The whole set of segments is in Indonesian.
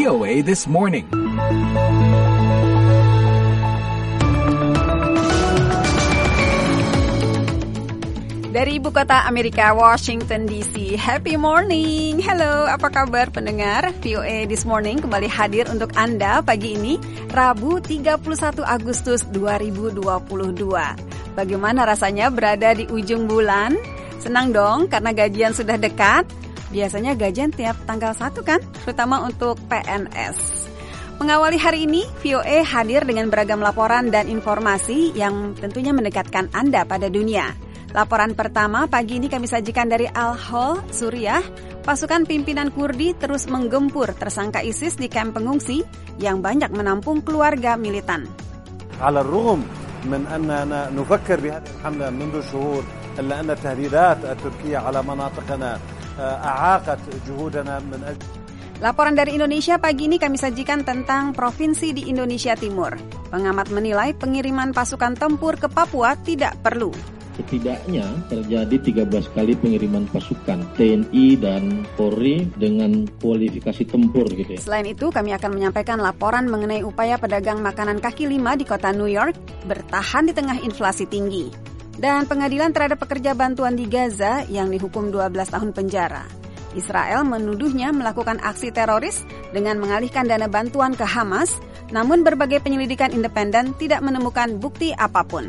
VOA This Morning. Dari ibu kota Amerika, Washington DC. Happy morning. Halo, apa kabar pendengar? VOA This Morning kembali hadir untuk Anda pagi ini, Rabu 31 Agustus 2022. Bagaimana rasanya berada di ujung bulan? Senang dong karena gajian sudah dekat. Biasanya gajian tiap tanggal 1 kan, terutama untuk PNS. Mengawali hari ini, VOA hadir dengan beragam laporan dan informasi yang tentunya mendekatkan Anda pada dunia. Laporan pertama pagi ini kami sajikan dari Al-Hol, Suriah. Pasukan pimpinan Kurdi terus menggempur tersangka ISIS di kamp pengungsi yang banyak menampung keluarga militan. على الرغم من أننا نفكر بهذه الحملة منذ شهور إلا أن التهديدات التركية على مناطقنا أعاقت جهودنا من أجل. Laporan dari Indonesia pagi ini kami sajikan tentang provinsi di Indonesia Timur. Pengamat menilai pengiriman pasukan tempur ke Papua tidak perlu. Setidaknya terjadi 13 kali pengiriman pasukan TNI dan Polri dengan kualifikasi tempur gitu ya. Selain itu, kami akan menyampaikan laporan mengenai upaya pedagang makanan kaki lima di kota New York bertahan di tengah inflasi tinggi. Dan pengadilan terhadap pekerja bantuan di Gaza yang dihukum 12 tahun penjara. Israel menuduhnya melakukan aksi teroris dengan mengalihkan dana bantuan ke Hamas, namun berbagai penyelidikan independen tidak menemukan bukti apapun.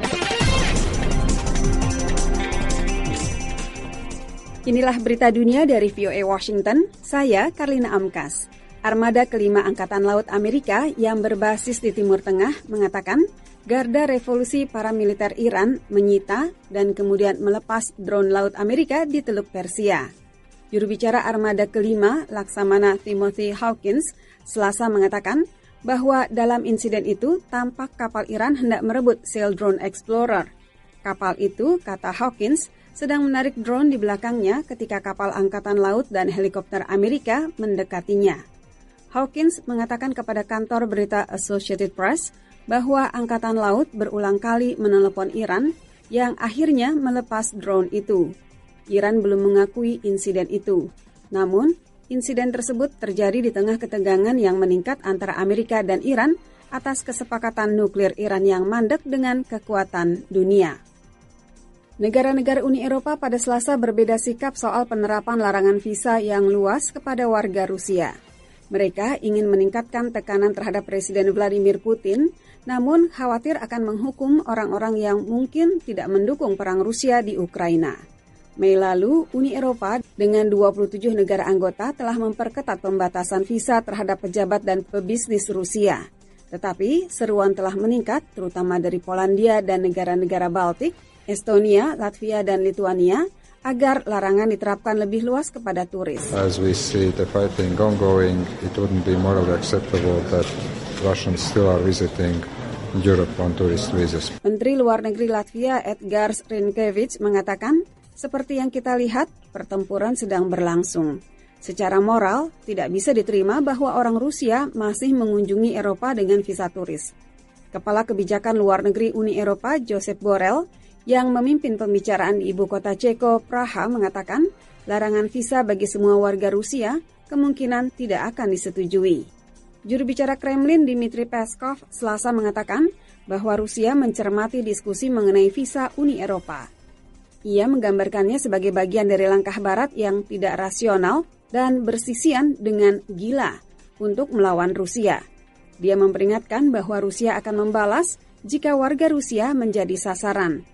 Inilah berita dunia dari VOA Washington, saya Karlina Amkas. Armada kelima Angkatan Laut Amerika yang berbasis di Timur Tengah mengatakan Garda Revolusi Paramiliter Iran menyita dan kemudian melepas drone laut Amerika di Teluk Persia. Juru bicara Armada kelima, Laksamana Timothy Hawkins, Selasa mengatakan bahwa dalam insiden itu tampak kapal Iran hendak merebut Sail Drone Explorer. Kapal itu, kata Hawkins, sedang menarik drone di belakangnya ketika kapal angkatan laut dan helikopter Amerika mendekatinya. Hawkins mengatakan kepada kantor berita Associated Press bahwa angkatan laut berulang kali menelepon Iran yang akhirnya melepas drone itu. Iran belum mengakui insiden itu. Namun, insiden tersebut terjadi di tengah ketegangan yang meningkat antara Amerika dan Iran atas kesepakatan nuklir Iran yang mandek dengan kekuatan dunia. Negara-negara Uni Eropa pada Selasa berbeda sikap soal penerapan larangan visa yang luas kepada warga Rusia. Mereka ingin meningkatkan tekanan terhadap Presiden Vladimir Putin, namun khawatir akan menghukum orang-orang yang mungkin tidak mendukung perang Rusia di Ukraina. Mei lalu, Uni Eropa dengan 27 negara anggota telah memperketat pembatasan visa terhadap pejabat dan pebisnis Rusia. Tetapi seruan telah meningkat, terutama dari Polandia dan negara-negara Baltik, Estonia, Latvia, dan Lituania, agar larangan diterapkan lebih luas kepada turis. As we see the fighting ongoing, it wouldn't be morally acceptable that Russians still are visiting Europe on tourist visas. Menteri Luar Negeri Latvia Edgars Rinkēvičs mengatakan, seperti yang kita lihat, pertempuran sedang berlangsung. Secara moral, tidak bisa diterima bahwa orang Rusia masih mengunjungi Eropa dengan visa turis. Kepala Kebijakan Luar Negeri Uni Eropa, Josep Borrell, yang memimpin pembicaraan di ibu kota Ceko, Praha, mengatakan larangan visa bagi semua warga Rusia kemungkinan tidak akan disetujui. Juru bicara Kremlin Dmitry Peskov Selasa mengatakan bahwa Rusia mencermati diskusi mengenai visa Uni Eropa. Ia menggambarkannya sebagai bagian dari langkah Barat yang tidak rasional dan bersisian dengan gila untuk melawan Rusia. Dia memperingatkan bahwa Rusia akan membalas jika warga Rusia menjadi sasaran.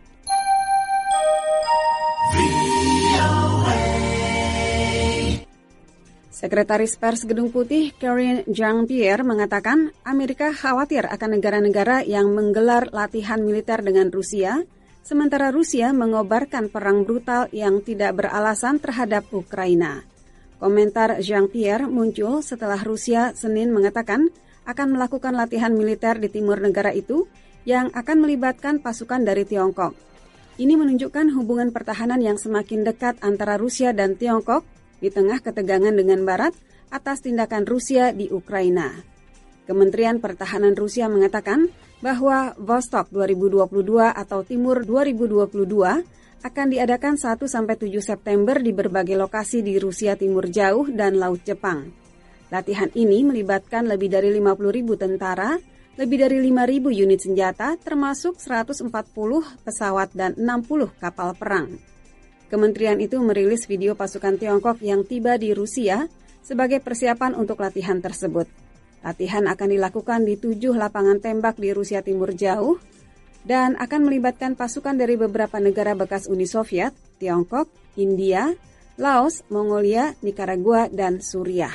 Sekretaris Pers Gedung Putih Karine Jean-Pierre mengatakan Amerika khawatir akan negara-negara yang menggelar latihan militer dengan Rusia, sementara Rusia mengobarkan perang brutal yang tidak beralasan terhadap Ukraina. Komentar Jean-Pierre muncul setelah Rusia Senin mengatakan akan melakukan latihan militer di timur negara itu yang akan melibatkan pasukan dari Tiongkok. Ini menunjukkan hubungan pertahanan yang semakin dekat antara Rusia dan Tiongkok di tengah ketegangan dengan Barat atas tindakan Rusia di Ukraina. Kementerian Pertahanan Rusia mengatakan bahwa Vostok 2022 atau Timur 2022 akan diadakan 1-7 September di berbagai lokasi di Rusia Timur Jauh dan Laut Jepang. Latihan ini melibatkan lebih dari 50.000 tentara, lebih dari 5.000 unit senjata, termasuk 140 pesawat dan 60 kapal perang. Kementerian itu merilis video pasukan Tiongkok yang tiba di Rusia sebagai persiapan untuk latihan tersebut. Latihan akan dilakukan di 7 lapangan tembak di Rusia Timur Jauh dan akan melibatkan pasukan dari beberapa negara bekas Uni Soviet, Tiongkok, India, Laos, Mongolia, Nicaragua, dan Suriah.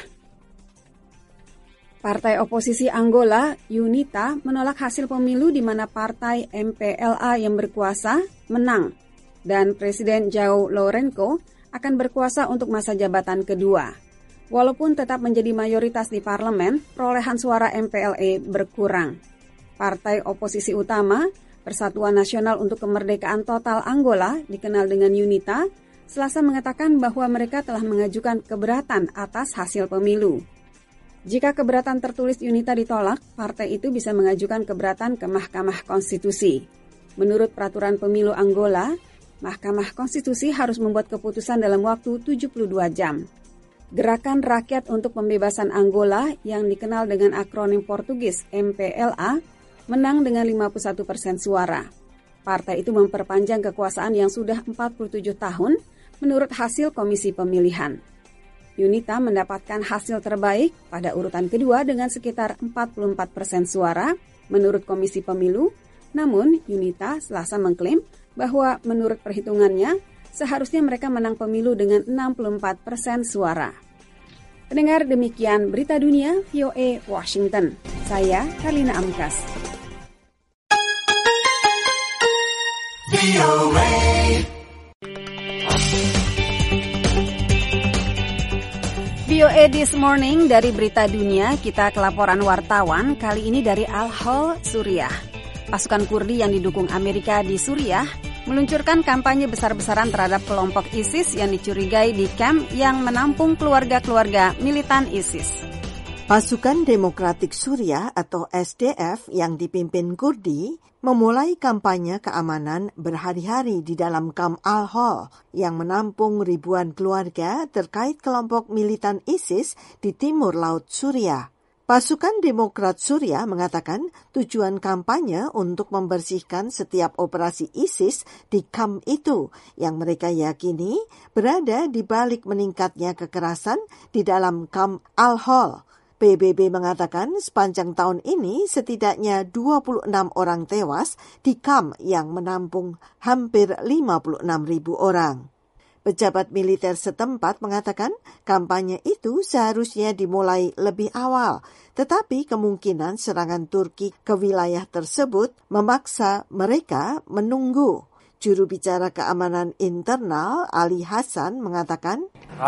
Partai oposisi Angola, UNITA, menolak hasil pemilu di mana partai MPLA yang berkuasa menang dan Presiden João Lourenço akan berkuasa untuk masa jabatan kedua. Walaupun tetap menjadi mayoritas di parlemen, perolehan suara MPLA berkurang. Partai oposisi utama, Persatuan Nasional untuk Kemerdekaan Total Angola, dikenal dengan UNITA, Selasa mengatakan bahwa mereka telah mengajukan keberatan atas hasil pemilu. Jika keberatan tertulis UNITA ditolak, partai itu bisa mengajukan keberatan ke Mahkamah Konstitusi. Menurut peraturan pemilu Angola, Mahkamah Konstitusi harus membuat keputusan dalam waktu 72 jam. Gerakan Rakyat untuk Pembebasan Angola yang dikenal dengan akronim Portugis MPLA menang dengan 51% suara. Partai itu memperpanjang kekuasaan yang sudah 47 tahun menurut hasil Komisi Pemilihan. UNITA mendapatkan hasil terbaik pada urutan kedua dengan sekitar 44% suara menurut Komisi Pemilu, namun UNITA Selasa mengklaim bahwa menurut perhitungannya seharusnya mereka menang pemilu dengan 64% suara. Pendengar, demikian berita dunia VOA Washington. Saya Karlina Amkas. VOA This Morning dari Berita Dunia, kita ke laporan wartawan, kali ini dari Al-Hol, Suriah. Pasukan Kurdi yang didukung Amerika di Suriah meluncurkan kampanye besar-besaran terhadap kelompok ISIS yang dicurigai di kamp yang menampung keluarga-keluarga militan ISIS. Pasukan Demokratik Suriah atau SDF yang dipimpin Kurdi memulai kampanye keamanan berhari-hari di dalam kamp Al-Hol yang menampung ribuan keluarga terkait kelompok militan ISIS di timur laut Suriah. Pasukan Demokrat Suriah mengatakan tujuan kampanye untuk membersihkan setiap operasi ISIS di kamp itu yang mereka yakini berada di balik meningkatnya kekerasan di dalam kamp Al-Hol. PBB mengatakan sepanjang tahun ini setidaknya 26 orang tewas di kamp yang menampung hampir 56.000 orang. Pejabat militer setempat mengatakan kampanye itu seharusnya dimulai lebih awal, tetapi kemungkinan serangan Turki ke wilayah tersebut memaksa mereka menunggu. Juru bicara keamanan internal Ali Hasan mengatakan,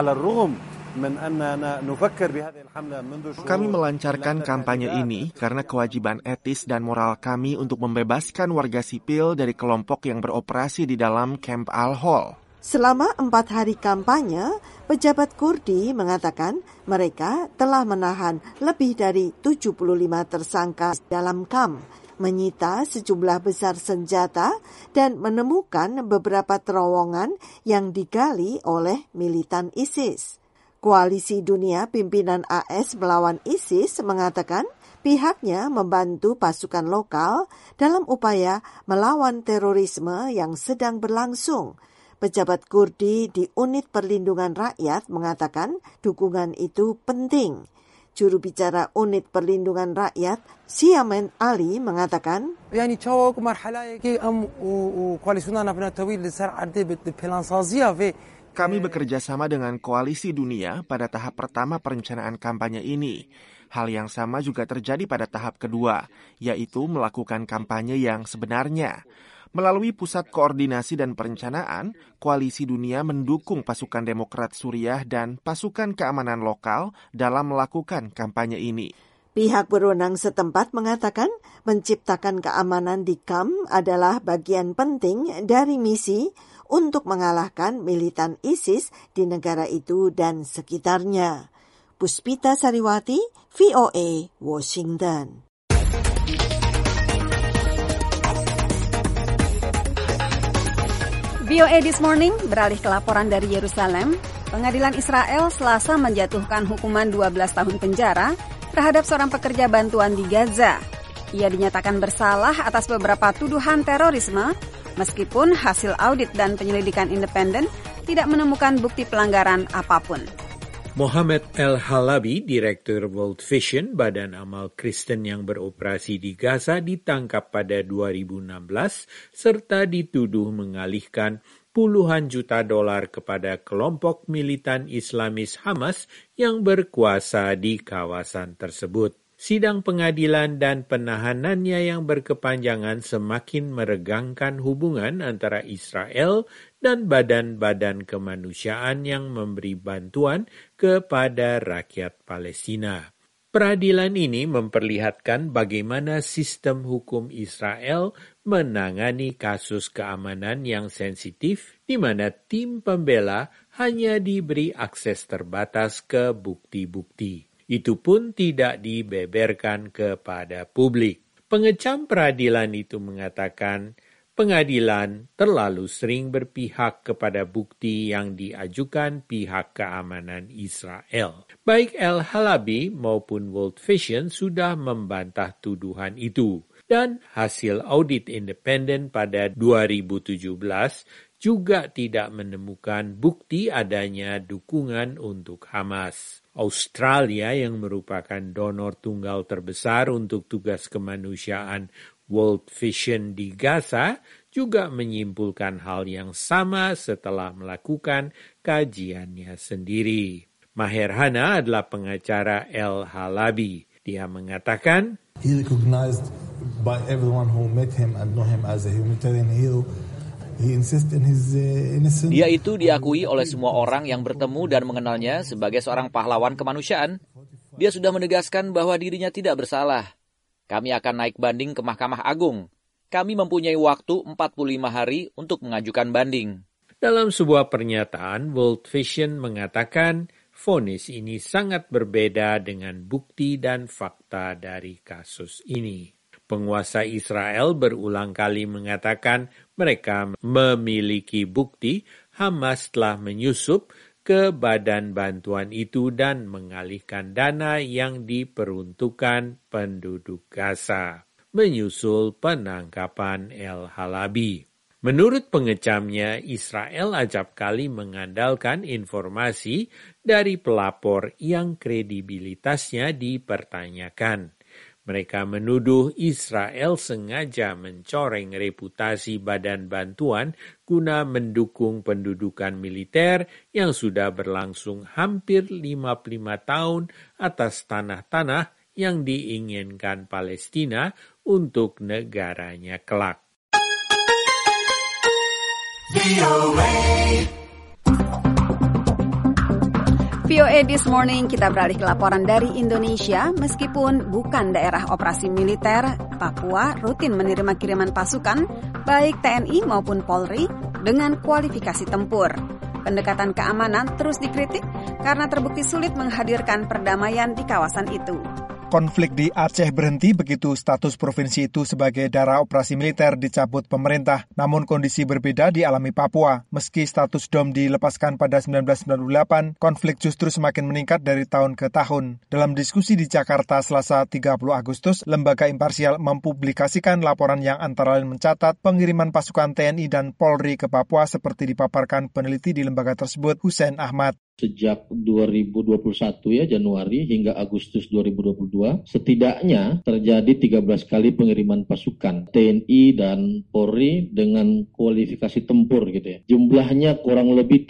kami melancarkan kampanye ini karena kewajiban etis dan moral kami untuk membebaskan warga sipil dari kelompok yang beroperasi di dalam kamp Al-Hol. Selama 4 hari kampanye, pejabat Kurdi mengatakan mereka telah menahan lebih dari 75 tersangka dalam kamp, menyita sejumlah besar senjata, dan menemukan beberapa terowongan yang digali oleh militan ISIS. Koalisi Dunia Pimpinan AS melawan ISIS mengatakan pihaknya membantu pasukan lokal dalam upaya melawan terorisme yang sedang berlangsung. Pejabat Kurdi di Unit Perlindungan Rakyat mengatakan dukungan itu penting. Juru bicara Unit Perlindungan Rakyat, Siamen Ali, mengatakan, kami bekerja sama dengan Koalisi Dunia pada tahap pertama perencanaan kampanye ini. Hal yang sama juga terjadi pada tahap kedua, yaitu melakukan kampanye yang sebenarnya. Melalui Pusat Koordinasi dan Perencanaan, Koalisi Dunia mendukung pasukan Demokrat Suriah dan pasukan keamanan lokal dalam melakukan kampanye ini. Pihak berwenang setempat mengatakan menciptakan keamanan di kamp adalah bagian penting dari misi untuk mengalahkan militan ISIS di negara itu dan sekitarnya. Puspita Sariwati, VOA, Washington. VOA This Morning beralih ke laporan dari Yerusalem. Pengadilan Israel Selasa menjatuhkan hukuman 12 tahun penjara terhadap seorang pekerja bantuan di Gaza. Ia dinyatakan bersalah atas beberapa tuduhan terorisme, meskipun hasil audit dan penyelidikan independen tidak menemukan bukti pelanggaran apapun. Mohamed El-Halabi, Direktur World Vision, Badan Amal Kristen yang beroperasi di Gaza, ditangkap pada 2016 serta dituduh mengalihkan puluhan juta dolar kepada kelompok militan Islamis Hamas yang berkuasa di kawasan tersebut. Sidang pengadilan dan penahanannya yang berkepanjangan semakin meregangkan hubungan antara Israel dan badan-badan kemanusiaan yang memberi bantuan kepada rakyat Palestina. Peradilan ini memperlihatkan bagaimana sistem hukum Israel menangani kasus keamanan yang sensitif, di mana tim pembela hanya diberi akses terbatas ke bukti-bukti. Itu pun tidak dibeberkan kepada publik. Pengecam peradilan itu mengatakan, pengadilan terlalu sering berpihak kepada bukti yang diajukan pihak keamanan Israel. Baik El-Halabi maupun World Vision sudah membantah tuduhan itu. Dan hasil audit independen pada 2017 juga tidak menemukan bukti adanya dukungan untuk Hamas. Australia yang merupakan donor tunggal terbesar untuk tugas kemanusiaan World Vision di Gaza juga menyimpulkan hal yang sama setelah melakukan kajiannya sendiri. Maher Hana adalah pengacara El-Halabi. Dia mengatakan, he recognized by everyone who met him and know him as a humanitarian hero. He insists in his innocence. Dia itu diakui oleh semua orang yang bertemu dan mengenalnya sebagai seorang pahlawan kemanusiaan. Dia sudah menegaskan bahwa dirinya tidak bersalah. Kami akan naik banding ke Mahkamah Agung. Kami mempunyai waktu 45 hari untuk mengajukan banding. Dalam sebuah pernyataan, World Vision mengatakan vonis ini sangat berbeda dengan bukti dan fakta dari kasus ini. Penguasa Israel berulang kali mengatakan mereka memiliki bukti Hamas telah menyusup ke badan bantuan itu dan mengalihkan dana yang diperuntukkan penduduk Gaza, menyusul penangkapan El-Halabi. Menurut pengecamnya, Israel acap kali mengandalkan informasi dari pelapor yang kredibilitasnya dipertanyakan. Mereka menuduh Israel sengaja mencoreng reputasi badan bantuan guna mendukung pendudukan militer yang sudah berlangsung hampir 55 tahun atas tanah-tanah yang diinginkan Palestina untuk negaranya kelak. VOA This Morning, kita beralih ke laporan dari Indonesia. Meskipun bukan daerah operasi militer, Papua rutin menerima kiriman pasukan, baik TNI maupun Polri, dengan kualifikasi tempur. Pendekatan keamanan terus dikritik karena terbukti sulit menghadirkan perdamaian di kawasan itu. Konflik di Aceh berhenti begitu status provinsi itu sebagai daerah operasi militer dicabut pemerintah. Namun kondisi berbeda dialami Papua. Meski status DOM dilepaskan pada 1998, konflik justru semakin meningkat dari tahun ke tahun. Dalam diskusi di Jakarta Selasa 30 Agustus, lembaga imparsial mempublikasikan laporan yang antara lain mencatat pengiriman pasukan TNI dan Polri ke Papua seperti dipaparkan peneliti di lembaga tersebut, Hussein Ahmad. Sejak 2021 Januari hingga Agustus 2022, setidaknya terjadi 13 kali pengiriman pasukan TNI dan Polri dengan kualifikasi tempur gitu ya. Jumlahnya kurang lebih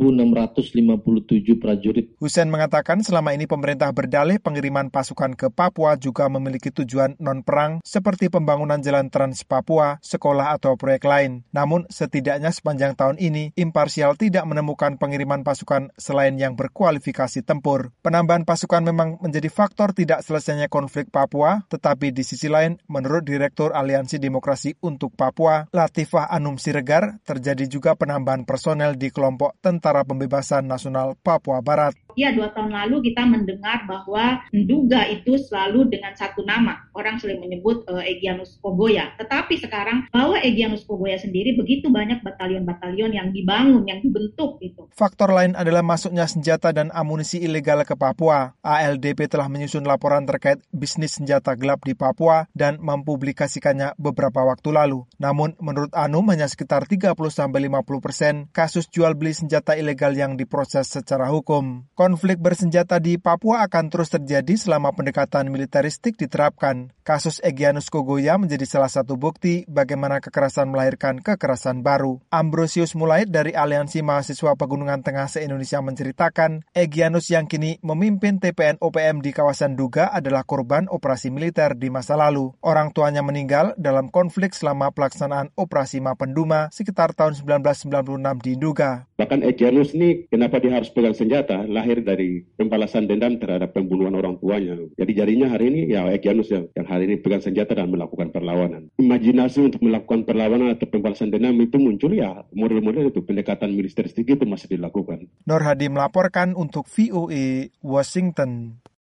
3.657 prajurit. Hussein mengatakan selama ini pemerintah berdalih pengiriman pasukan ke Papua juga memiliki tujuan non-perang seperti pembangunan jalan Trans Papua, sekolah atau proyek lain. Namun setidaknya sepanjang tahun ini, imparsial tidak menemukan pengiriman pasukan selain yang berkualifikasi tempur. Penambahan pasukan memang menjadi faktor tidak selesainya konflik Papua, tetapi di sisi lain, menurut Direktur Aliansi Demokrasi untuk Papua, Latifah Anum Siregar, terjadi juga penambahan personel di kelompok Tentara Pembebasan Nasional Papua Barat. Ya, 2 tahun lalu kita mendengar bahwa Nduga itu selalu dengan satu nama. Orang sering menyebut Egyanus Kogoya. Tetapi sekarang bahwa Egyanus Kogoya sendiri begitu banyak batalion-batalion yang dibangun, yang dibentuk gitu. Faktor lain adalah masuknya senjata dan amunisi ilegal ke Papua. ALDP telah menyusun laporan terkait bisnis senjata gelap di Papua dan mempublikasikannya beberapa waktu lalu. Namun, menurut Anum hanya sekitar 30-50% kasus jual beli senjata ilegal yang diproses secara hukum. Konflik bersenjata di Papua akan terus terjadi selama pendekatan militeristik diterapkan. Kasus Egyanus Kogoya menjadi salah satu bukti bagaimana kekerasan melahirkan kekerasan baru. Ambrosius Mulaid dari Aliansi Mahasiswa Pegunungan Tengah se-Indonesia menceritakan, Egyanus yang kini memimpin TPN-OPM di kawasan Duga adalah korban operasi militer di masa lalu. Orang tuanya meninggal dalam konflik selama pelaksanaan operasi Mapenduma sekitar tahun 1996 di Duga. Bahkan Egyanus ini kenapa dia harus pegang senjata? Lahir dari pembalasan dendam terhadap pembunuhan orang tuanya. Jadi jadinya hari ini ya Egyanus yang hari ini pegang senjata dan melakukan perlawanan. Imajinasi untuk melakukan perlawanan atau pembalasan dendam itu muncul ya model-model itu pendekatan militeristik itu masih dilakukan. Nur Hadi melaporkan untuk VOA Washington.